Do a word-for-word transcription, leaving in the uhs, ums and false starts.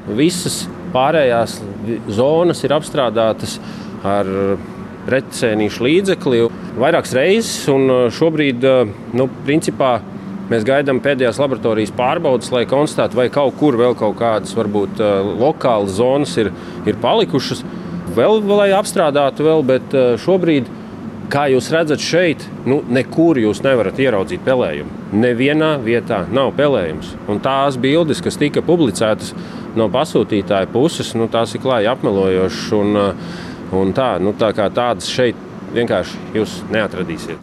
Visas pārējās zonas ir apstrādātas ar pretcēnīšu līdzekli vairākas reizes, un šobrīd, nu, principā, mēs gaidām pēdējās laboratorijas pārbaudes, lai konstatētu, vai kaut kur vēl kaut kādas, varbūt, lokālas zonas ir, ir palikušas. Vēl, lai apstrādātu vēl, bet šobrīd, kā jūs redzat šeit, nu, nekur jūs nevarat ieraudzīt pelējumu. Nevienā vietā nav pelējums. Un tās bildes, kas tika publicētas no pasūtītāja puses, nu, tās ir klāji apmelojošas. Un, un tā, nu, tā kā tādas šeit vienkārši jūs neatradīsiet.